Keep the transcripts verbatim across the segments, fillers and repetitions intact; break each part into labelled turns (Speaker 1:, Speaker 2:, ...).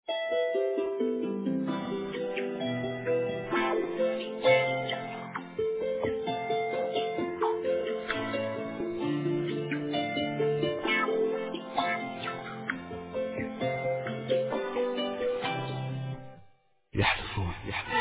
Speaker 1: يحلفون يحلفون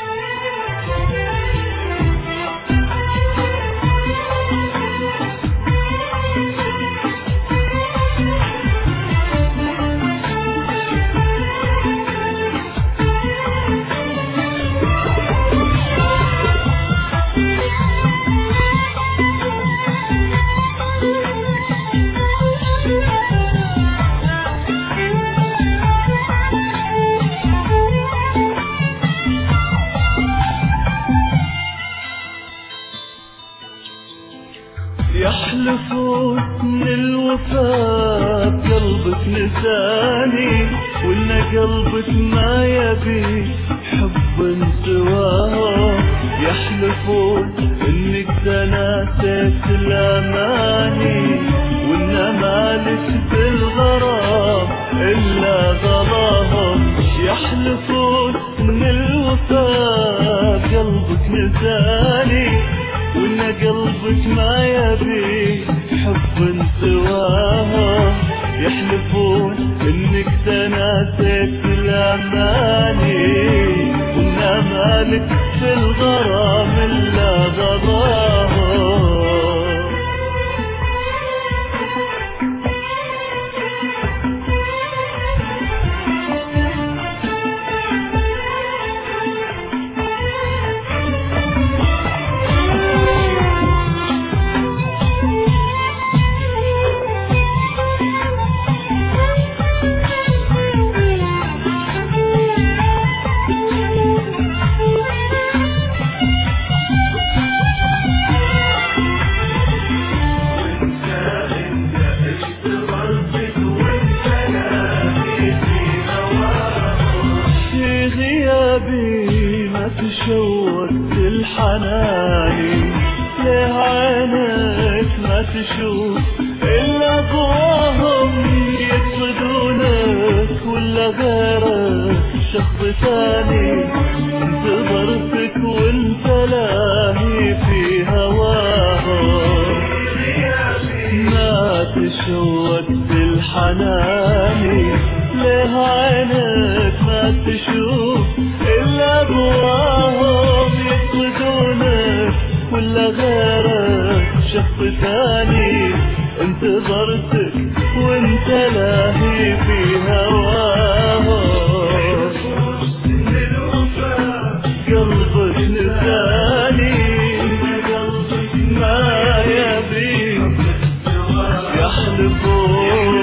Speaker 1: يحلفون من الوفاء بقلبك نساني، وإن قلبك ما يبي حب سواه. يحلفون إنك تناسيت الأماني، وإن مالك بالغرام إلا ظلاهم. يحلفون من الوفاء بقلبك نساني، وإن قلبك ما يبي حب سواها. يحلفون إنك تناسيت الأماني، وإن مالك في الغرام إلا غضاها. ما تشوقت الحناني، ليه عينك ما تشوف إلا ضواهم؟ يقصدونك ولا غيرك شخص ثاني؟ انتظرتك وانت لاهي في هواهم. ما تشوقت الحناني، ليه عينك ما تشوف إلا بواهم؟ يقصدونك ولا غيرك شخص ثاني؟ انتظرتك وانت لاهي في هواهم. قلبك نساني، ما يبي يحلفون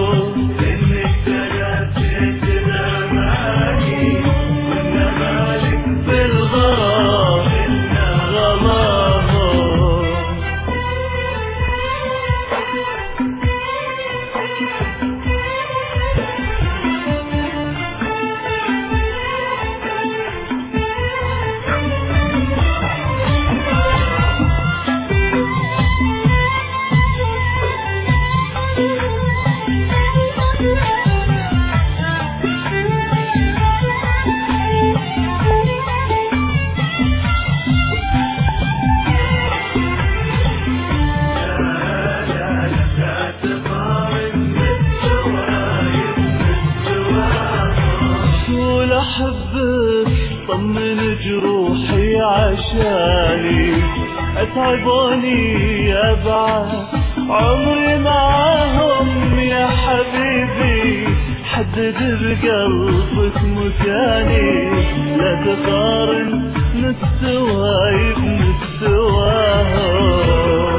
Speaker 1: أحبك طمن جروحي عشاني، أتعبوني أبعد عمري معاهم. يا حبيبي حدد بقلبك مكاني، لا تقارن نستواي بنستواهم.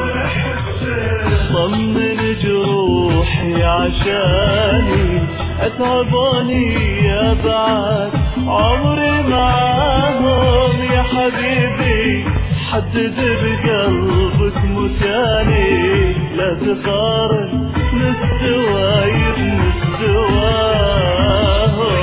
Speaker 1: طمن جروحي عشاني، أتعبوني أبعد عمري معاهم. يا حبيبي حدد بقلبك مكاني، لا تقارن نستواي بنستواهم.